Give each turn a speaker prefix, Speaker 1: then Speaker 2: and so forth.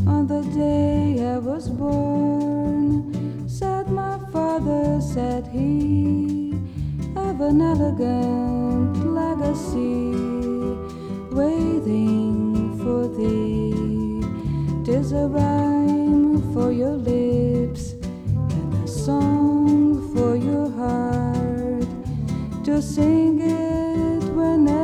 Speaker 1: On the day I was born, said my father, said he, have an elegant legacy waiting for thee. 'Tis a rhyme for your lips and a song for your heart, to sing it whenever